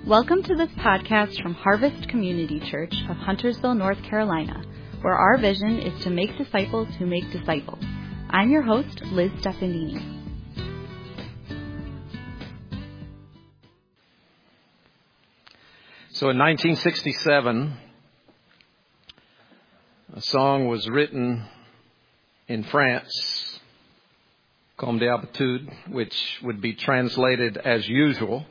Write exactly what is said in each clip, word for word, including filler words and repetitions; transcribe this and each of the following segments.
Welcome to this podcast from Harvest Community Church of Huntersville, North Carolina, where our vision is to make disciples who make disciples. I'm your host, Liz Stefandini. So in nineteen sixty-seven, a song was written in France, Comme d'habitude, which would be translated as usual.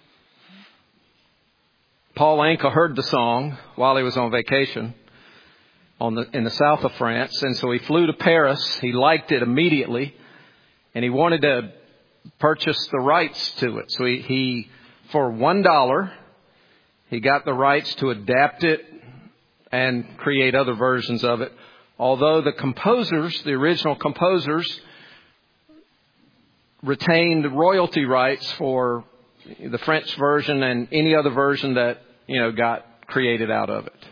Paul Anka heard the song while he was on vacation on the, in the south of France. And so he flew to Paris. He liked it immediately. And he wanted to purchase the rights to it. So he, he for one dollar, he got the rights to adapt it and create other versions of it. Although the composers, the original composers, retained royalty rights for the French version and any other version that, you know, got created out of it.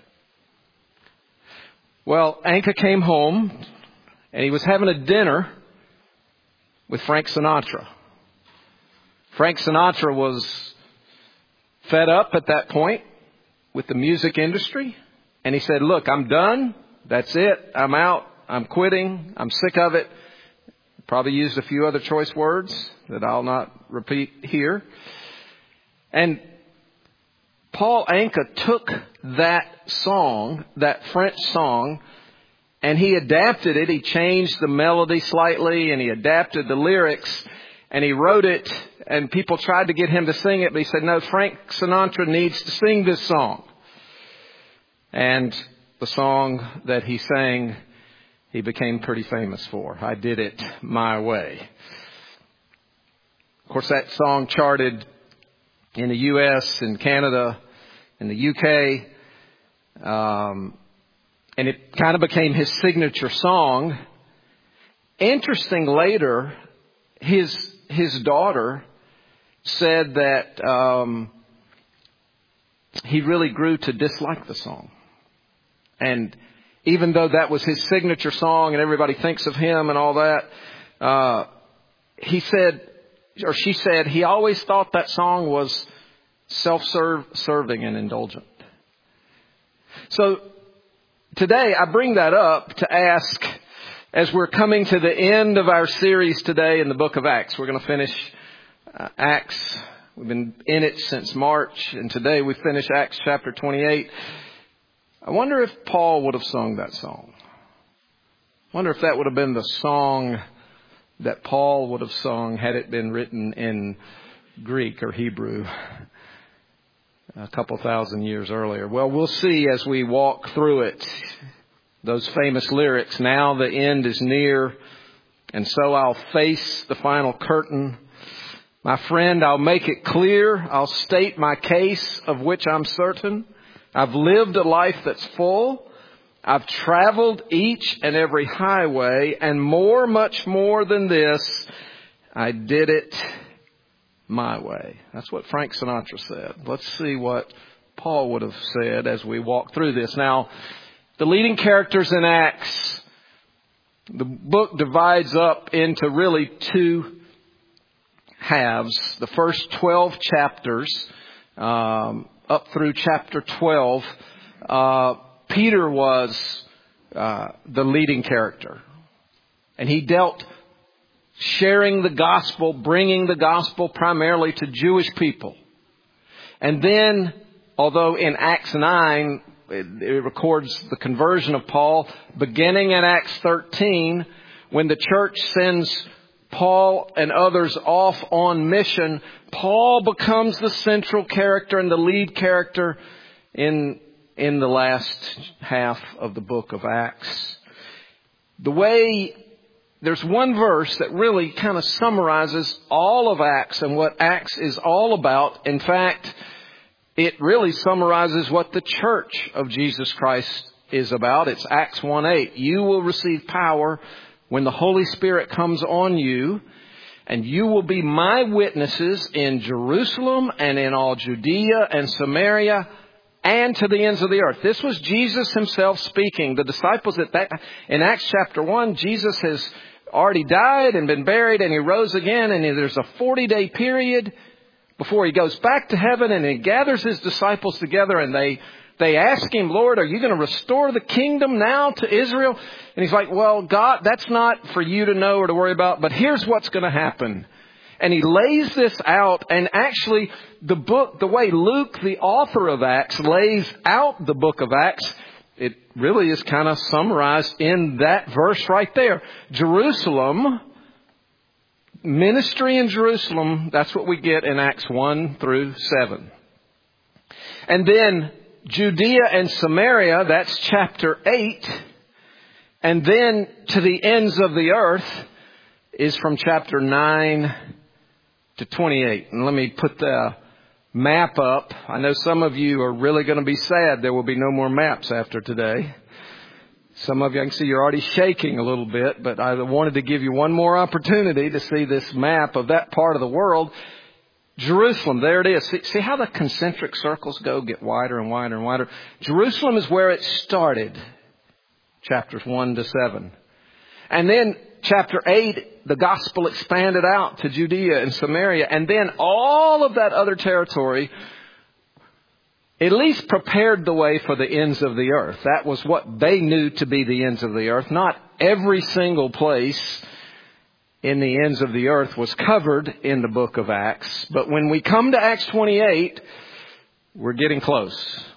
Well, Anka came home and he was having a dinner with Frank Sinatra. Frank Sinatra was fed up at that point with the music industry. And he said, look, I'm done. That's it. I'm out. I'm quitting. I'm sick of it. Probably used a few other choice words that I'll not repeat here. And Paul Anka took that song, that French song, and he adapted it. He changed the melody slightly and he adapted the lyrics and he wrote it, and people tried to get him to sing it, but he said, no, Frank Sinatra needs to sing this song. And the song that he sang, he became pretty famous for. I Did It My Way. Of course, that song charted in the U S and Canada and the U K. Um, and it kind of became his signature song. Interesting, later, his his daughter said that um, he really grew to dislike the song. And even though that was his signature song and everybody thinks of him and all that, uh, he said, or she said, he always thought that song was self-serving and indulgent. So today I bring that up to ask, as we're coming to the end of our series today in the book of Acts, we're going to finish uh, Acts. We've been in it since March, and today we finish Acts chapter twenty-eight. I wonder if Paul would have sung that song. I wonder if that would have been the song that Paul would have sung had it been written in Greek or Hebrew a couple thousand years earlier. Well, we'll see as we walk through it. Those famous lyrics, now the end is near, and so I'll face the final curtain. My friend, I'll make it clear. I'll state my case of which I'm certain. I've lived a life that's full. I've traveled each and every highway, and more, much more than this, I did it my way. That's what Frank Sinatra said. Let's see what Paul would have said as we walk through this. Now, the leading characters in Acts, the book divides up into really two halves. The first twelve chapters, um, up through chapter twelve, uh, Peter was uh, the leading character. And he dealt sharing the gospel, bringing the gospel primarily to Jewish people. And then, although in Acts nine, it, it records the conversion of Paul, beginning in Acts thirteen, when the church sends Paul and others off on mission, Paul becomes the central character and the lead character in in the last half of the book of Acts. The way, there's one verse that really kind of summarizes all of Acts and what Acts is all about. In fact, it really summarizes what the church of Jesus Christ is about. It's Acts one eight. You will receive power when the Holy Spirit comes on you, and you will be my witnesses in Jerusalem and in all Judea and Samaria and to the ends of the earth. This was Jesus himself speaking. The disciples at that, in Acts chapter one, Jesus has already died and been buried, and he rose again, and there's a forty day period before he goes back to heaven, and he gathers his disciples together, and they They ask him, Lord, are you going to restore the kingdom now to Israel? And he's like, well, God, that's not for you to know or to worry about, but here's what's going to happen. And he lays this out, and actually the book, the way Luke, the author of Acts, lays out the book of Acts, it really is kind of summarized in that verse right there. Jerusalem, ministry in Jerusalem, that's what we get in Acts one through seven. And then Judea and Samaria, that's chapter eight. And then to the ends of the earth is from chapter nine to twenty-eight. And let me put the map up. I know some of you are really going to be sad there will be no more maps after today. Some of you, I can see you're already shaking a little bit, but I wanted to give you one more opportunity to see this map of that part of the world. Jerusalem, there it is. See, see how the concentric circles go, get wider and wider and wider. Jerusalem is where it started, chapters one to seven. And then chapter eight, the gospel expanded out to Judea and Samaria. And then all of that other territory at least prepared the way for the ends of the earth. That was what they knew to be the ends of the earth. Not every single place in the ends of the earth was covered in the book of Acts. But when we come to Acts twenty-eight, we're getting close.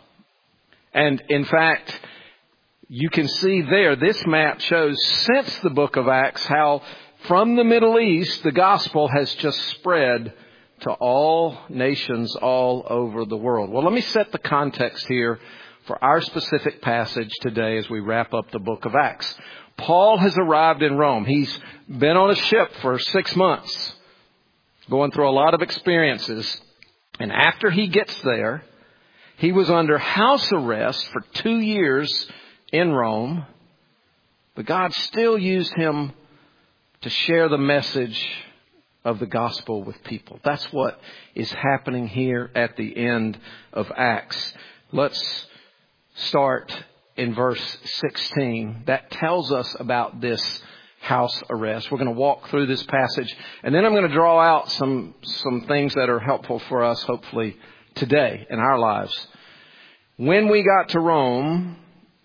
And in fact, you can see there, this map shows since the book of Acts how from the Middle East, the gospel has just spread to all nations all over the world. Well, let me set the context here for our specific passage today as we wrap up the book of Acts. Paul has arrived in Rome. He's been on a ship for six months, going through a lot of experiences. And after he gets there, he was under house arrest for two years in Rome. But God still used him to share the message of the gospel with people. That's what is happening here at the end of Acts. Let's start in verse sixteen. That tells us about this house arrest. We're going to walk through this passage, and then I'm going to draw out some some things that are helpful for us, hopefully, today in our lives. When we got to Rome,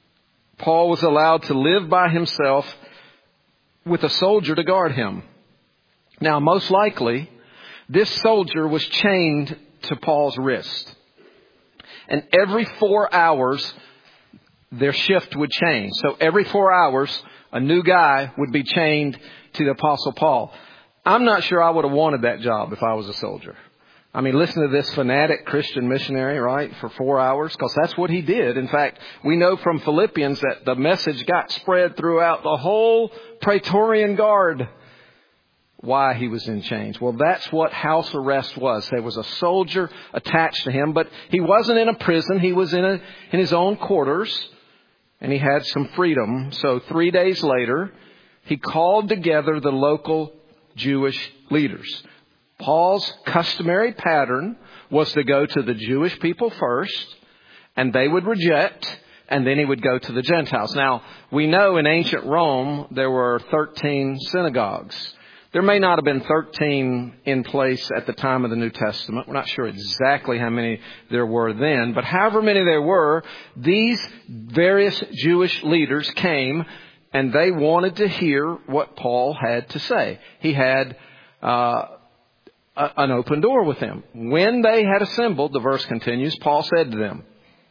Paul was allowed to live by himself with a soldier to guard him. Now, most likely, this soldier was chained to Paul's wrist. And every four hours, their shift would change. So every four hours, a new guy would be chained to the Apostle Paul. I'm not sure I would have wanted that job if I was a soldier. I mean, listen to this fanatic Christian missionary, right, for four hours, because that's what he did. In fact, we know from Philippians that the message got spread throughout the whole Praetorian Guard why he was in chains. Well, that's what house arrest was. There was a soldier attached to him, but he wasn't in a prison. He was in a, in his own quarters, and he had some freedom. So three days later, he called together the local Jewish leaders. Paul's customary pattern was to go to the Jewish people first, and they would reject, and then he would go to the Gentiles. Now, we know in ancient Rome, there were thirteen synagogues. There may not have been thirteen in place at the time of the New Testament. We're not sure exactly how many there were then. But however many there were, these various Jewish leaders came and they wanted to hear what Paul had to say. He had uh, a, an open door with them. When they had assembled, the verse continues, Paul said to them,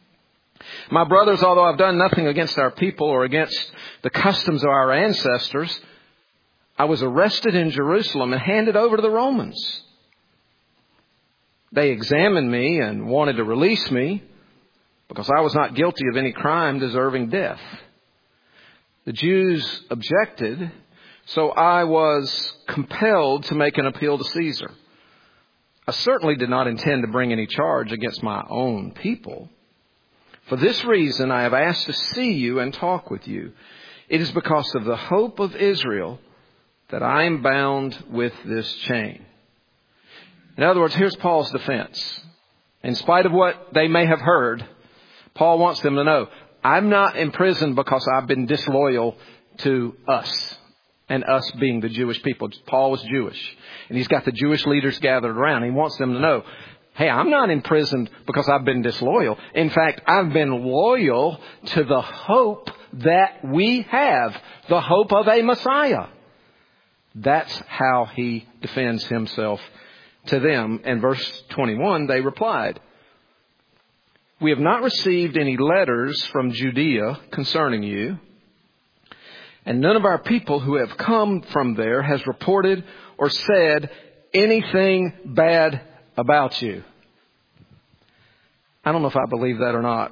"My brothers, although I've done nothing against our people or against the customs of our ancestors, I was arrested in Jerusalem and handed over to the Romans. They examined me and wanted to release me because I was not guilty of any crime deserving death. The Jews objected, so I was compelled to make an appeal to Caesar. I certainly did not intend to bring any charge against my own people. For this reason, I have asked to see you and talk with you. It is because of the hope of Israel that I am bound with this chain." In other words, here's Paul's defense. In spite of what they may have heard, Paul wants them to know, I'm not in prison because I've been disloyal to us. And us being the Jewish people. Paul was Jewish. And he's got the Jewish leaders gathered around. He wants them to know, hey, I'm not imprisoned because I've been disloyal. In fact, I've been loyal to the hope that we have. The hope of a Messiah. That's how he defends himself to them. In verse twenty-one, they replied, we have not received any letters from Judea concerning you. And none of our people who have come from there has reported or said anything bad about you. I don't know if I believe that or not.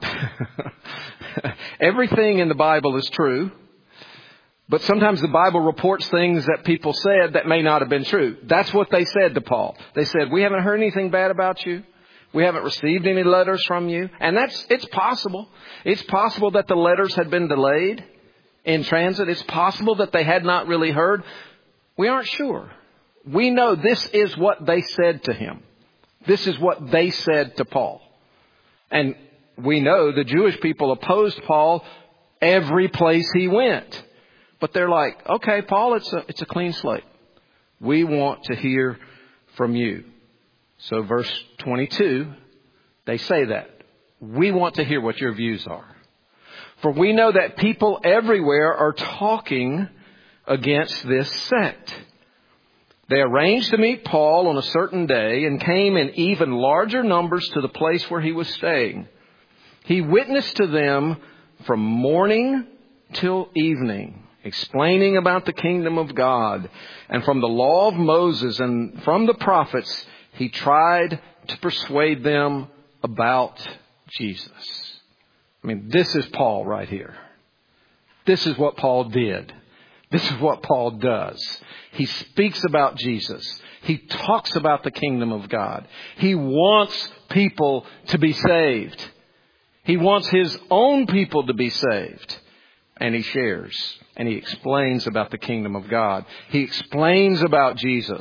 Everything in the Bible is true. But sometimes the Bible reports things that people said that may not have been true. That's what they said to Paul. They said, we haven't heard anything bad about you. We haven't received any letters from you. And that's, it's possible. It's possible that the letters had been delayed in transit. It's possible that they had not really heard. We aren't sure. We know this is what they said to him. This is what they said to Paul. And we know the Jewish people opposed Paul every place he went. But they're like, okay, Paul, it's a, it's a clean slate. We want to hear from you. So verse twenty-two, they say that. We want to hear what your views are. For we know that people everywhere are talking against this sect. They arranged to meet Paul on a certain day and came in even larger numbers to the place where he was staying. He witnessed to them from morning till evening, explaining about the kingdom of God. And from the law of Moses and from the prophets, he tried to persuade them about Jesus. I mean, this is Paul right here. This is what Paul did. This is what Paul does. He speaks about Jesus. He talks about the kingdom of God. He wants people to be saved. He wants his own people to be saved. And he shares and he explains about the kingdom of God. He explains about Jesus.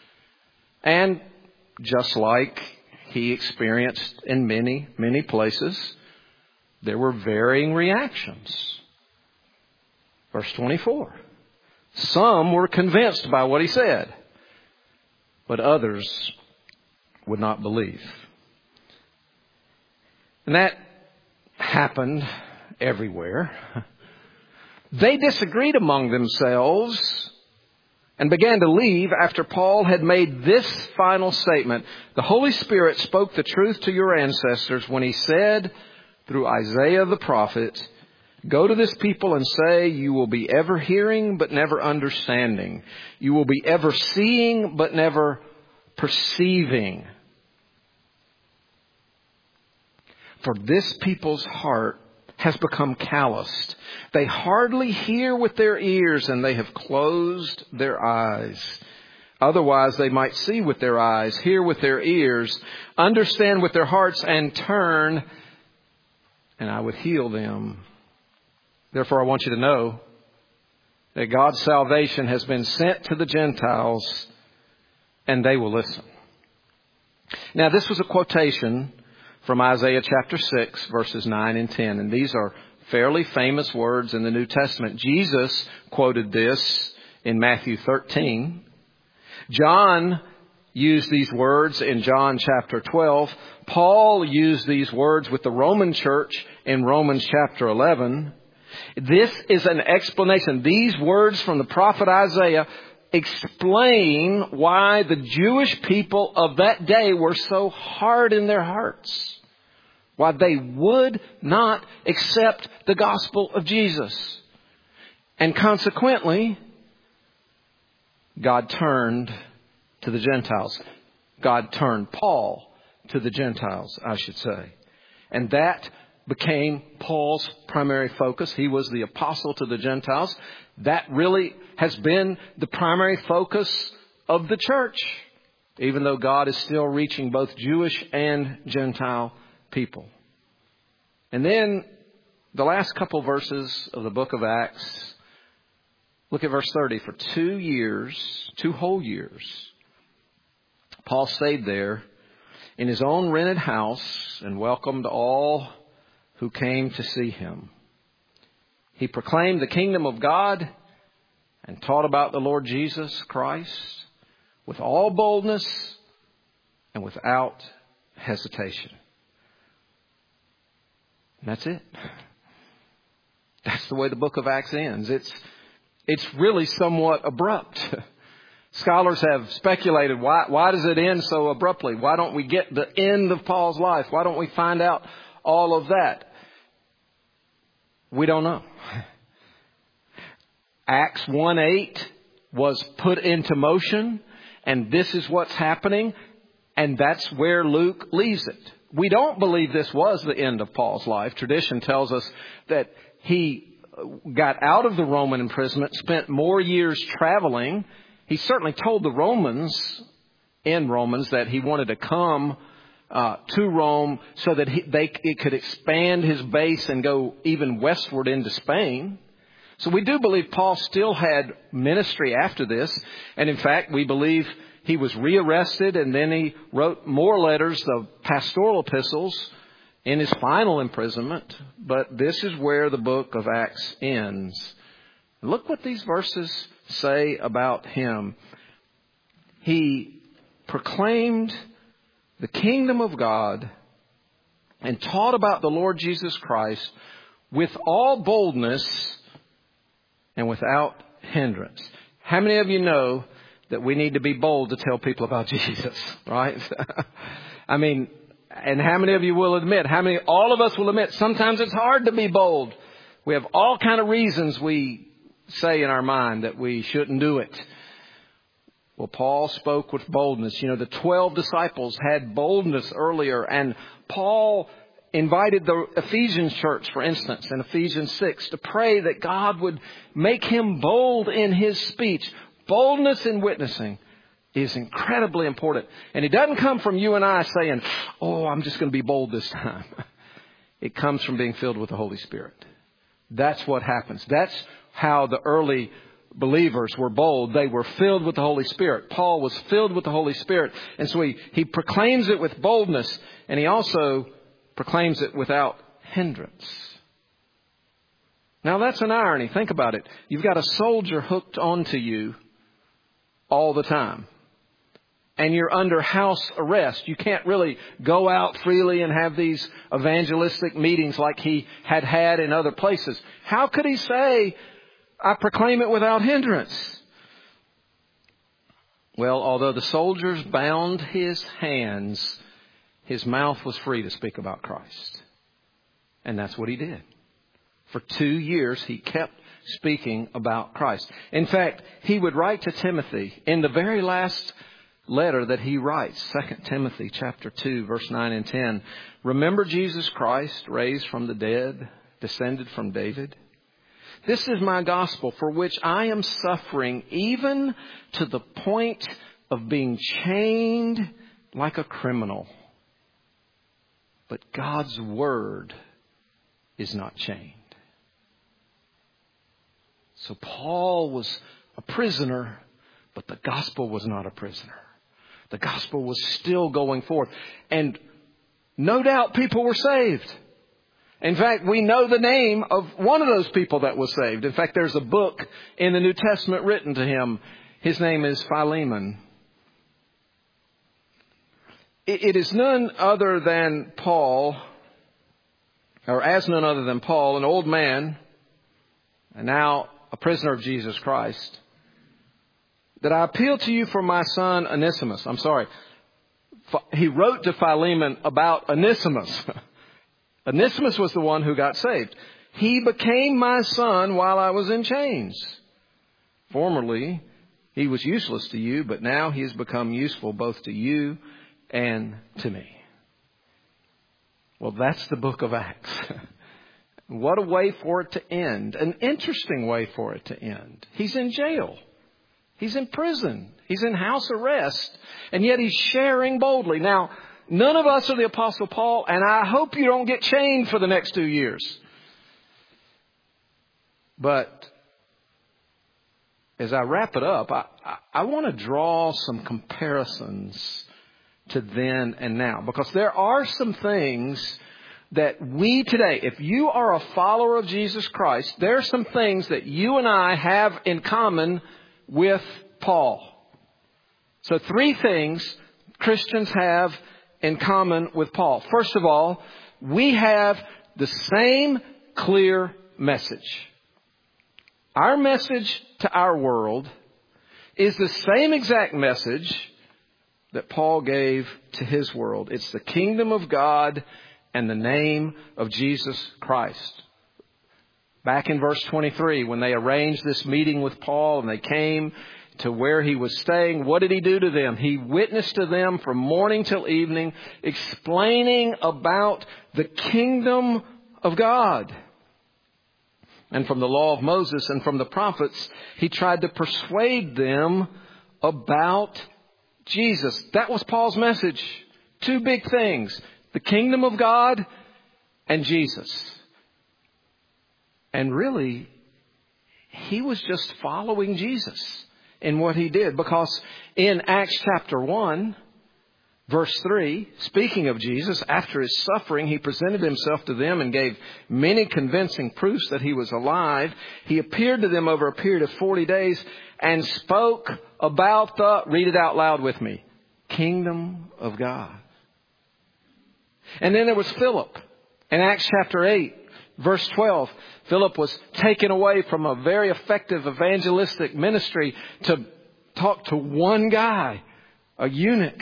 And just like he experienced in many, many places, there were varying reactions. Verse twenty-four. Some were convinced by what he said, but others would not believe. And that happened everywhere. They disagreed among themselves and began to leave after Paul had made this final statement. The Holy Spirit spoke the truth to your ancestors when he said through Isaiah the prophet, go to this people and say, you will be ever hearing but never understanding. You will be ever seeing but never perceiving. For this people's heart has become calloused. They hardly hear with their ears and they have closed their eyes. Otherwise they might see with their eyes, hear with their ears, understand with their hearts and turn, and I would heal them. Therefore, I want you to know that God's salvation has been sent to the Gentiles and they will listen. Now, this was a quotation from Isaiah chapter six, verses nine and ten. And these are fairly famous words in the New Testament. Jesus quoted this in Matthew thirteen. John used these words in John chapter twelve. Paul used these words with the Roman church in Romans chapter eleven. This is an explanation. These words from the prophet Isaiah explain why the Jewish people of that day were so hard in their hearts. Why they would not accept the gospel of Jesus. And consequently, God turned to the Gentiles. God turned Paul to the Gentiles, I should say. And that became Paul's primary focus. He was the apostle to the Gentiles. That really has been the primary focus of the church, even though God is still reaching both Jewish and Gentile people. And then the last couple verses of the book of Acts, look at verse thirty. For two years, two whole years, Paul stayed there in his own rented house and welcomed all who came to see him. He proclaimed the kingdom of God and taught about the Lord Jesus Christ with all boldness and without hesitation. And that's it. That's the way the book of Acts ends. It's, it's really somewhat abrupt. Scholars have speculated, why, why does it end so abruptly? Why don't we get the end of Paul's life? Why don't we find out all of that? We don't know. Acts one eight was put into motion, and this is what's happening, and that's where Luke leaves it. We don't believe this was the end of Paul's life. Tradition tells us that he got out of the Roman imprisonment, spent more years traveling. He certainly told the Romans, in Romans, that he wanted to come uh, to Rome so that he, they it could expand his base and go even westward into Spain. So we do believe Paul still had ministry after this. And in fact, we believe he was rearrested, and then he wrote more letters, the pastoral epistles, in his final imprisonment. But this is where the book of Acts ends. Look what these verses say about him. He proclaimed the kingdom of God and taught about the Lord Jesus Christ with all boldness and without hindrance. How many of you know that we need to be bold to tell people about Jesus, right? I mean, and how many of you will admit, how many, all of us will admit, sometimes it's hard to be bold. We have all kind of reasons we say in our mind that we shouldn't do it. Well, Paul spoke with boldness. You know, the twelve disciples had boldness earlier, and Paul invited the Ephesians church, for instance, in Ephesians six, to pray that God would make him bold in his speech. Boldness in witnessing is incredibly important. And it doesn't come from you and I saying, oh, I'm just going to be bold this time. It comes from being filled with the Holy Spirit. That's what happens. That's how the early believers were bold. They were filled with the Holy Spirit. Paul was filled with the Holy Spirit. And so he, he proclaims it with boldness, and he also proclaims it without hindrance. Now that's an irony. Think about it. You've got a soldier hooked onto you all the time, and you're under house arrest. You can't really go out freely and have these evangelistic meetings like he had had in other places. How could he say, I proclaim it without hindrance? Well, although the soldiers bound his hands, his mouth was free to speak about Christ. And that's what he did. For two years, he kept speaking about Christ. In fact, he would write to Timothy in the very last letter that he writes, Second Timothy chapter two, verse nine and ten. Remember Jesus Christ, raised from the dead, descended from David. This is my gospel, for which I am suffering, even to the point of being chained like a criminal. But God's word is not chained. So Paul was a prisoner, but the gospel was not a prisoner. The gospel was still going forth. And no doubt people were saved. In fact, we know the name of one of those people that was saved. In fact, there's a book in the New Testament written to him. His name is Philemon. It is none other than Paul, or as none other than Paul, an old man, and now a prisoner of Jesus Christ, that I appeal to you for my son Onesimus. I'm sorry. He wrote to Philemon about Onesimus. Onesimus was the one who got saved. He became my son while I was in chains. Formerly, he was useless to you, but now he has become useful both to you and to me. Well, that's the book of Acts. What a way for it to end. An interesting way for it to end. He's in jail. He's in prison. He's in house arrest. And yet he's sharing boldly. Now, none of us are the Apostle Paul, and I hope you don't get chained for the next two years. But as I wrap it up, I, I, I want to draw some comparisons to then and now. Because there are some things that we today, if you are a follower of Jesus Christ, there are some things that you and I have in common with Paul. So three things Christians have in common with Paul. First of all, we have the same clear message. Our message to our world is the same exact message that Paul gave to his world. It's the kingdom of God and the name of Jesus Christ. Back in verse twenty-three, when they arranged this meeting with Paul and they came to where he was staying, what did he do to them? He witnessed to them from morning till evening, explaining about the kingdom of God. And from the law of Moses and from the prophets, he tried to persuade them about Jesus. That was Paul's message. Two big things: the kingdom of God and Jesus. And really, he was just following Jesus in what he did. Because in Acts chapter one, verse three, speaking of Jesus, after his suffering, he presented himself to them and gave many convincing proofs that he was alive. He appeared to them over a period of forty days and spoke about the, read it out loud with me, kingdom of God. And then there was Philip in Acts chapter eight. Verse twelve, Philip was taken away from a very effective evangelistic ministry to talk to one guy, a eunuch.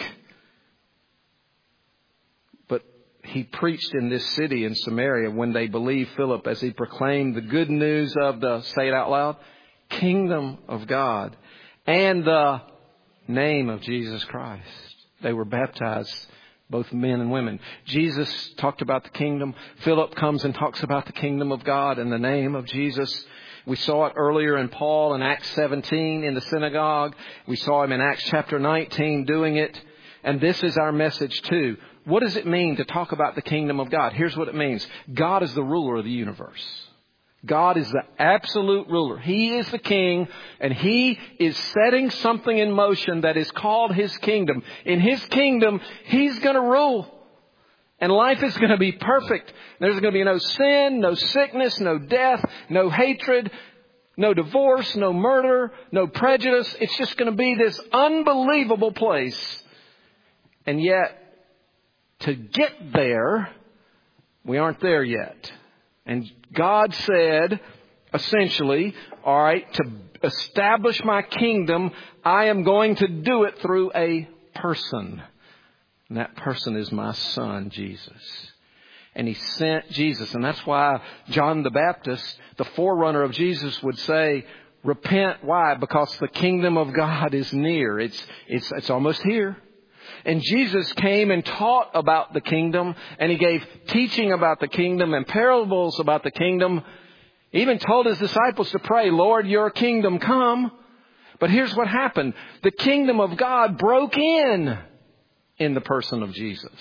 But he preached in this city in Samaria when they believed Philip as he proclaimed the good news of the, say it out loud, kingdom of God and the name of Jesus Christ. They were baptized, both men and women. Jesus talked about the kingdom. Philip comes and talks about the kingdom of God and the name of Jesus. We saw it earlier in Paul in Acts seventeen in the synagogue. We saw him in Acts chapter nineteen doing it. And this is our message too. What does it mean to talk about the kingdom of God? Here's what it means. God is the ruler of the universe. God is the absolute ruler. He is the king, and he is setting something in motion that is called his kingdom. In his kingdom, he's going to rule. And life is going to be perfect. There's going to be no sin, no sickness, no death, no hatred, no divorce, no murder, no prejudice. It's just going to be this unbelievable place. And yet, to get there, we aren't there yet. And God said, essentially, all right, to establish my kingdom, I am going to do it through a person. And that person is my son, Jesus. And he sent Jesus. And that's why John the Baptist, the forerunner of Jesus, would say, repent. Why? Because the kingdom of God is near. It's, it's, it's almost here. And Jesus came and taught about the kingdom, and he gave teaching about the kingdom and parables about the kingdom. He even told his disciples to pray, Lord, your kingdom come. But here's what happened. The kingdom of God broke in in the person of Jesus.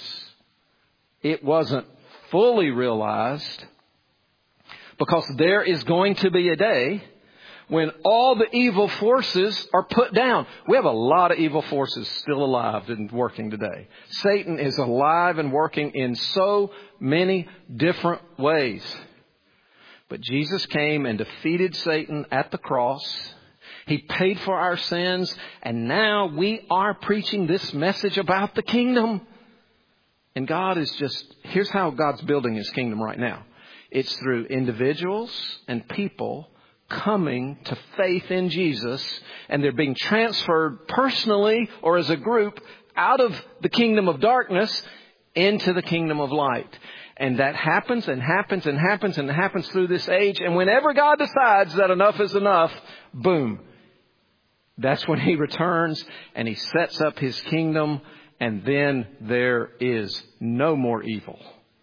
It wasn't fully realized because there is going to be a day when all the evil forces are put down. We have a lot of evil forces still alive and working today. Satan is alive and working in so many different ways. But Jesus came and defeated Satan at the cross. He paid for our sins. And now we are preaching this message about the kingdom. And God is just, here's how God's building his kingdom right now. It's through individuals and people coming to faith in Jesus, and they're being transferred personally or as a group out of the kingdom of darkness into the kingdom of light. And that happens and happens and happens and happens through this age. And whenever God decides that enough is enough, boom, that's when he returns and he sets up his kingdom, and then there is no more evil.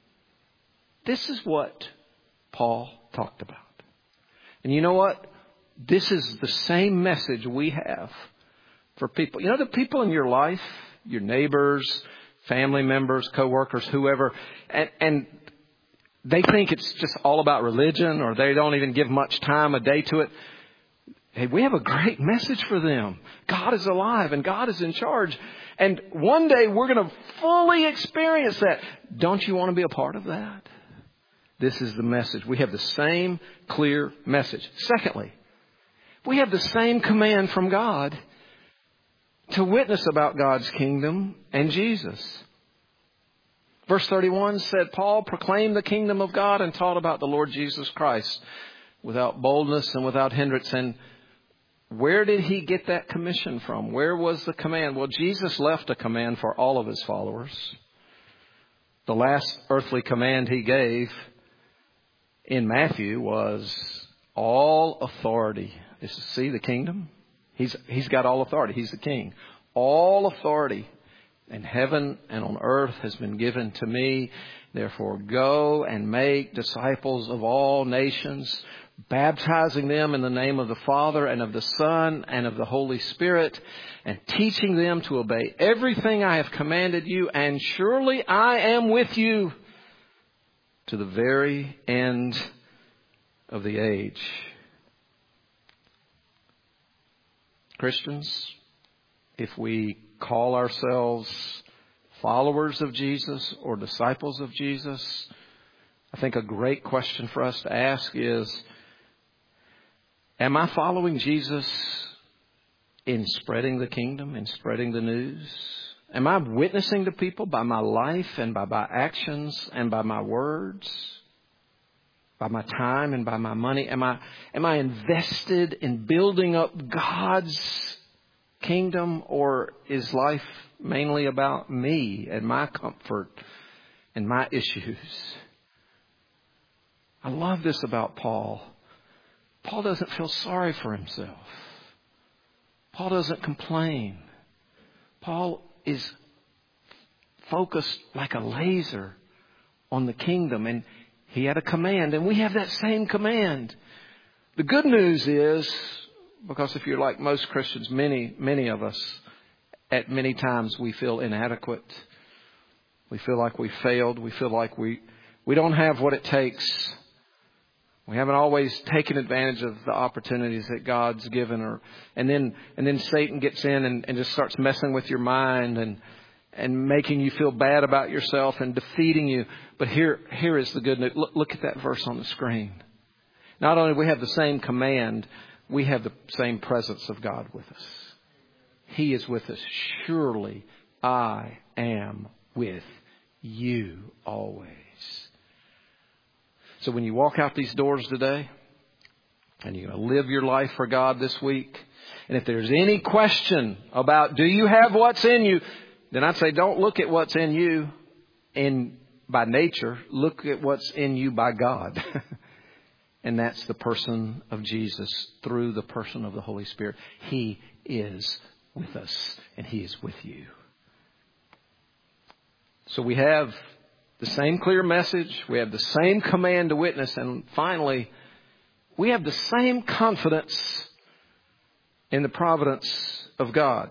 This is what Paul talked about. And you know what? This is the same message we have for people. You know, the people in your life, your neighbors, family members, coworkers, whoever, and, and they think it's just all about religion, or they don't even give much time a day to it. Hey, we have a great message for them. God is alive and God is in charge. And one day we're going to fully experience that. Don't you want to be a part of that? This is the message. We have the same clear message. Secondly, we have the same command from God to witness about God's kingdom and Jesus. Verse thirty-one said, Paul proclaimed the kingdom of God and taught about the Lord Jesus Christ without boldness and without hindrance. And where did he get that commission from? Where was the command? Well, Jesus left a command for all of his followers. The last earthly command he gave in Matthew was all authority. This is, see the kingdom? He's, he's got all authority. He's the king. All authority in heaven and on earth has been given to me. Therefore, go and make disciples of all nations, baptizing them in the name of the Father and of the Son and of the Holy Spirit, and teaching them to obey everything I have commanded you. And surely I am with you to the very end of the age. Christians, if we call ourselves followers of Jesus or disciples of Jesus, I think a great question for us to ask is, am I following Jesus in spreading the kingdom, in spreading the news? Am I witnessing to people by my life and by my actions and by my words, by my time and by my money? Am I, am I invested in building up God's kingdom, or is life mainly about me and my comfort and my issues? I love this about Paul. Paul doesn't feel sorry for himself. Paul doesn't complain. Paul is focused like a laser on the kingdom, and he had a command, and we have that same command. The good news is, because if you're like most Christians, many, many of us, at many times we feel inadequate. We feel like we failed. We feel like we, we don't have what it takes. We haven't always taken advantage of the opportunities that God's given. Or, and then, and then Satan gets in and, and just starts messing with your mind and, and making you feel bad about yourself and defeating you. But here, here is the good news. Look, look at that verse on the screen. Not only do we have the same command, we have the same presence of God with us. He is with us. Surely I am with you always. So when you walk out these doors today and you're going to live your life for God this week, and if there's any question about do you have what's in you, then I'd say don't look at what's in you in by nature. Look at what's in you by God. And that's the person of Jesus through the person of the Holy Spirit. He is with us and He is with you. So we have the same clear message. We have the same command to witness. And finally, we have the same confidence in the providence of God.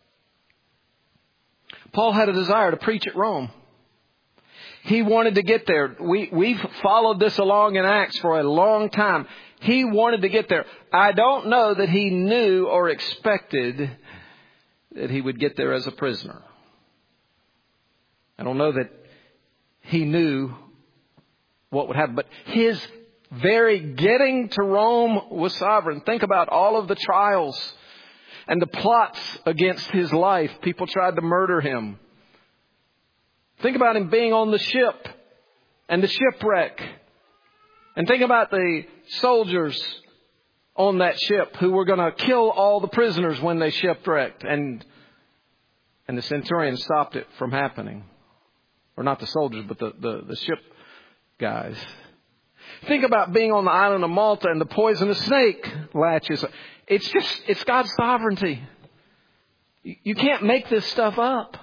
Paul had a desire to preach at Rome. He wanted to get there. We, we've followed this along in Acts for a long time. He wanted to get there. I don't know that he knew or expected that he would get there as a prisoner. I don't know that he knew what would happen. But his very getting to Rome was sovereign. Think about all of the trials and the plots against his life. People tried to murder him. Think about him being on the ship and the shipwreck. And think about the soldiers on that ship who were going to kill all the prisoners when they shipwrecked. And, and the centurion stopped it from happening. Or not the soldiers, but the, the, the ship guys. Think about being on the island of Malta and the poisonous snake latches. It's just, it's God's sovereignty. You, you can't make this stuff up.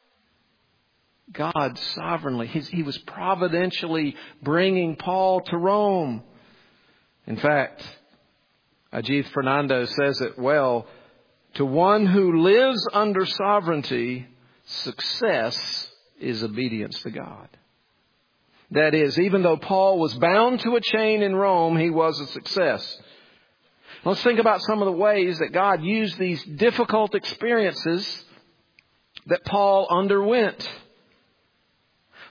God sovereignly, His, He was providentially bringing Paul to Rome. In fact, Ajith Fernando says it well. To one who lives under sovereignty, success is obedience to God. That is, even though Paul was bound to a chain in Rome, he was a success. Let's think about some of the ways that God used these difficult experiences that Paul underwent.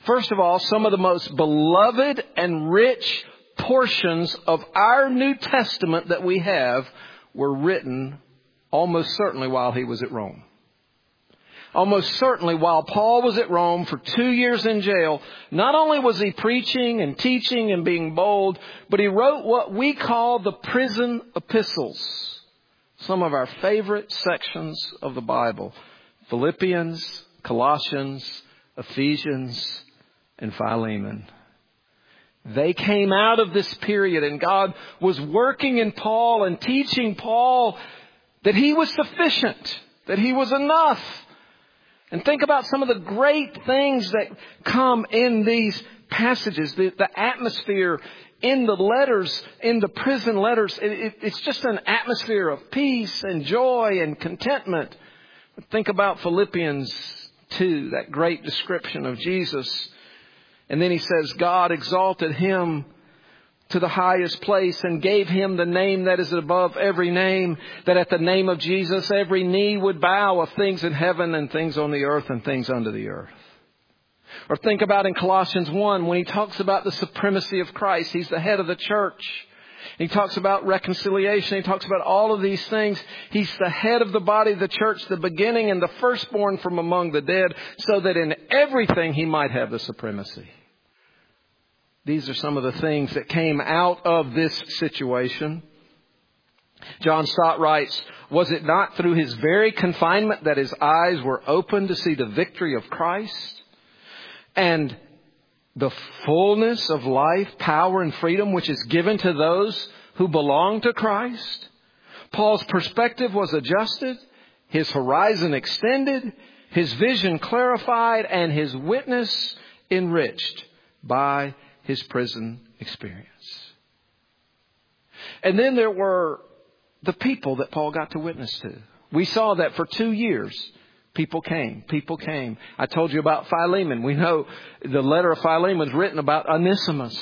First of all, some of the most beloved and rich portions of our New Testament that we have were written almost certainly while he was at Rome. Almost certainly while Paul was at Rome for two years in jail, not only was he preaching and teaching and being bold, but he wrote what we call the prison epistles. Some of our favorite sections of the Bible. Philippians, Colossians, Ephesians, and Philemon. They came out of this period, and God was working in Paul and teaching Paul that he was sufficient, that he was enough. And think about some of the great things that come in these passages. The, the atmosphere in the letters, in the prison letters, it, it, it's just an atmosphere of peace and joy and contentment. Think about Philippians two, that great description of Jesus. And then he says, God exalted him to the highest place and gave him the name that is above every name, that at the name of Jesus every knee would bow, of things in heaven and things on the earth and things under the earth. Or think about in Colossians one, when he talks about the supremacy of Christ. He's the head of the church. He talks about reconciliation. He talks about all of these things. He's the head of the body of the church, the beginning and the firstborn from among the dead, so that in everything he might have the supremacy. These are some of the things that came out of this situation. John Stott writes, was it not through his very confinement that his eyes were opened to see the victory of Christ and the fullness of life, power, and freedom which is given to those who belong to Christ? Paul's perspective was adjusted, his horizon extended, his vision clarified, and his witness enriched by his prison experience. And then there were the people that Paul got to witness to. We saw that for two years, people came. People came. I told you about Philemon. We know the letter of Philemon is written about Onesimus.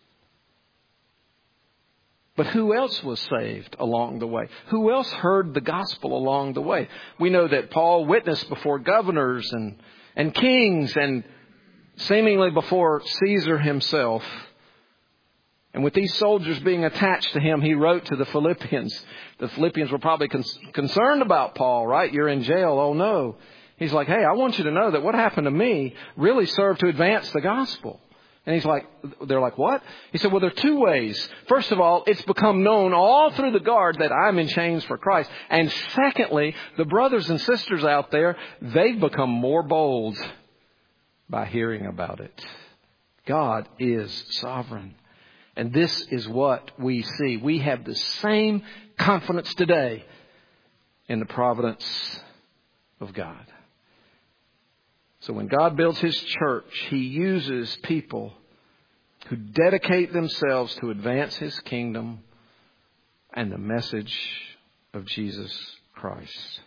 But who else was saved along the way? Who else heard the gospel along the way? We know that Paul witnessed before governors and, and kings and seemingly before Caesar himself. And with these soldiers being attached to him, he wrote to the Philippians. The Philippians were probably con- concerned about Paul, right? You're in jail. Oh, no. He's like, hey, I want you to know that what happened to me really served to advance the gospel. And he's like, they're like, what? He said, well, there are two ways. First of all, it's become known all through the guard that I'm in chains for Christ. And secondly, the brothers and sisters out there, they've become more bold by hearing about it. God is sovereign. And this is what we see. We have the same confidence today in the providence of God. So when God builds his church, he uses people who dedicate themselves to advance his kingdom and the message of Jesus Christ.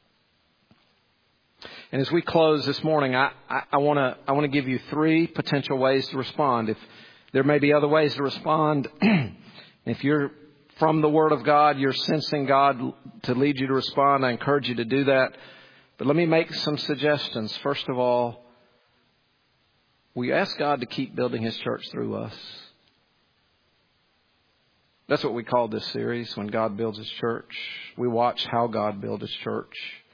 And as we close this morning, I, I, I want to I want to give you three potential ways to respond. If there may be other ways to respond, if you're from the Word of God, you're sensing God to lead you to respond, I encourage you to do that. But let me make some suggestions. First of all, we ask God to keep building his church through us. That's what we call this series, When God Builds His Church. We watch how God builds his church.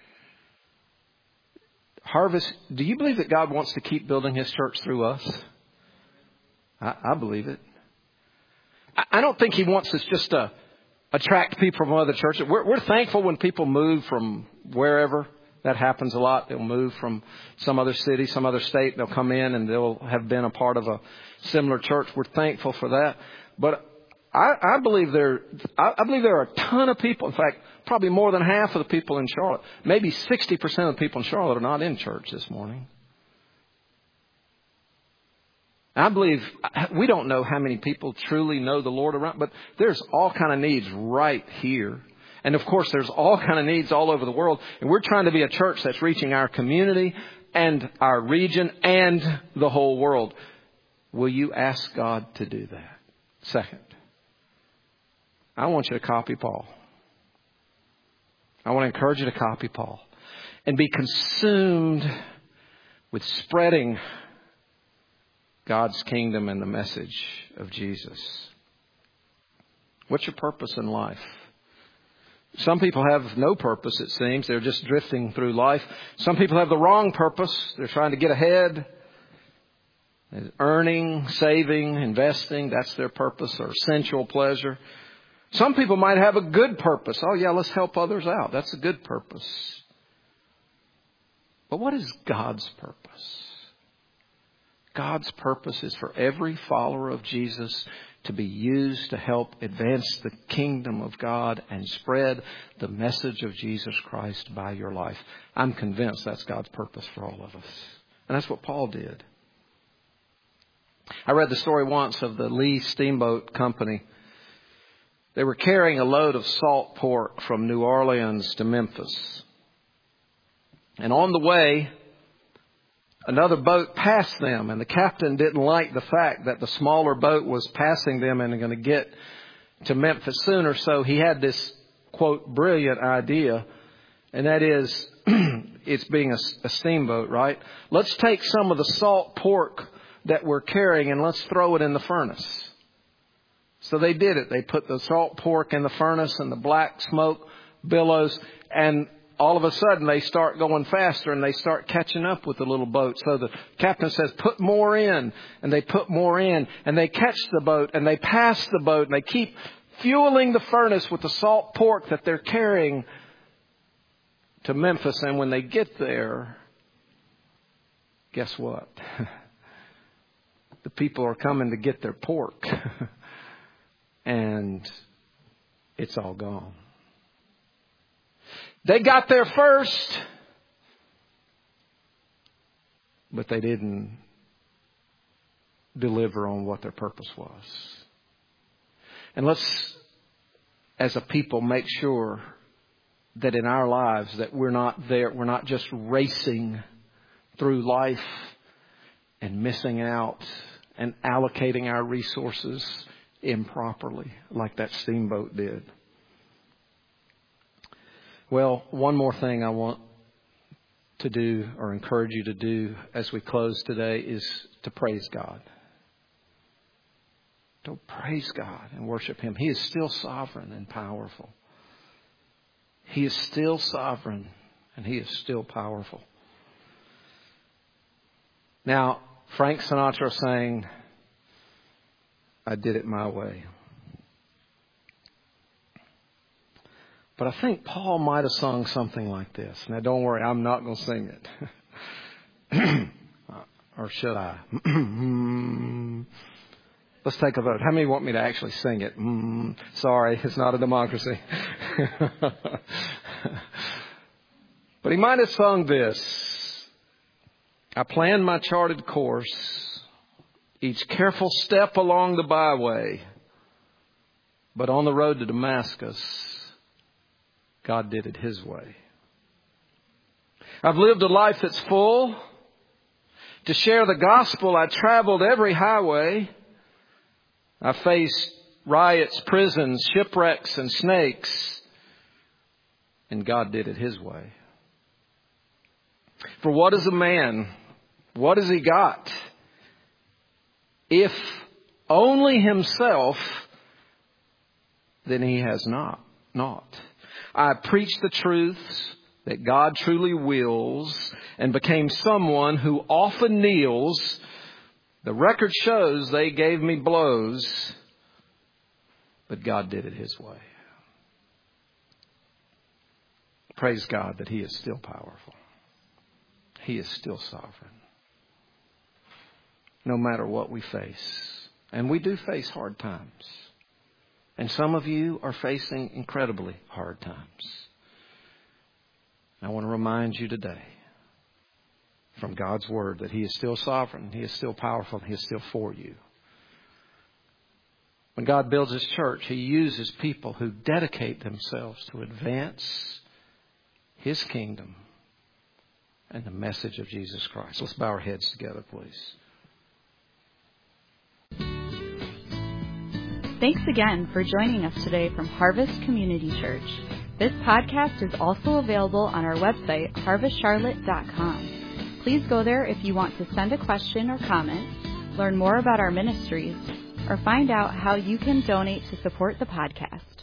Harvest, do you believe that God wants to keep building his church through us? I, I believe it. I, I don't think he wants us just to attract people from other churches. We're, we're thankful when people move from wherever. That happens a lot. They'll move from some other city, some other state. They'll come in and they'll have been a part of a similar church. We're thankful for that. But I, I believe there, I, I believe there are a ton of people. In fact, probably more than half of the people in Charlotte, maybe sixty percent of the people in Charlotte are not in church this morning. I believe we don't know how many people truly know the Lord around, but there's all kind of needs right here. And of course, there's all kind of needs all over the world. And we're trying to be a church that's reaching our community and our region and the whole world. Will you ask God to do that? Second, I want you to copy Paul. I want to encourage you to copy Paul and be consumed with spreading God's kingdom and the message of Jesus. What's your purpose in life? Some people have no purpose, it seems. They're just drifting through life. Some people have the wrong purpose. They're trying to get ahead. Earning, saving, investing, that's their purpose, or sensual pleasure. Some people might have a good purpose. Oh yeah, let's help others out. That's a good purpose. But what is God's purpose? God's purpose is for every follower of Jesus to be used to help advance the kingdom of God and spread the message of Jesus Christ by your life. I'm convinced that's God's purpose for all of us. And that's what Paul did. I read the story once of the Lee Steamboat Company. They were carrying a load of salt pork from New Orleans to Memphis. And on the way, another boat passed them, and the captain didn't like the fact that the smaller boat was passing them and going to get to Memphis sooner. So he had this, quote, brilliant idea, and that is, it's being a, a steamboat, right? Let's take some of the salt pork that we're carrying and let's throw it in the furnace. So they did it. They put the salt pork in the furnace and the black smoke billows, and all of a sudden they start going faster and they start catching up with the little boat. So the captain says, put more in, and they put more in, and they catch the boat and they pass the boat, and they keep fueling the furnace with the salt pork that they're carrying to Memphis. And when they get there, guess what? The people are coming to get their pork. And it's all gone. They got there first, but they didn't deliver on what their purpose was. And let's, as a people, make sure that in our lives that we're not there, we're not just racing through life and missing out and allocating our resources improperly like that steamboat did. Well, one more thing I want to do or encourage you to do as we close today is to praise God. To praise God and worship Him. He is still sovereign and powerful. He is still sovereign and He is still powerful. Now, Frank Sinatra sang, I did it my way. But I think Paul might have sung something like this. Now, don't worry, I'm not going to sing it. Or should I? Let's take a vote. How many want me to actually sing it? Mm, sorry, it's not a democracy. But he might have sung this. I planned my charted course, each careful step along the byway. But on the road to Damascus, God did it His way. I've lived a life that's full. To share the gospel, I traveled every highway. I faced riots, prisons, shipwrecks, and snakes. And God did it His way. For what is a man? What has he got? If only himself, then he has not. Not. I preached the truths that God truly wills and became someone who often kneels. The record shows they gave me blows, but God did it His way. Praise God that He is still powerful. He is still sovereign. No matter what we face. And we do face hard times. And some of you are facing incredibly hard times. I want to remind you today from God's Word that He is still sovereign, He is still powerful, He is still for you. When God builds His church, He uses people who dedicate themselves to advance His kingdom and the message of Jesus Christ. Let's bow our heads together, please. Thanks again for joining us today from Harvest Community Church. This podcast is also available on our website, harvest charlotte dot com. Please go there if you want to send a question or comment, learn more about our ministries, or find out how you can donate to support the podcast,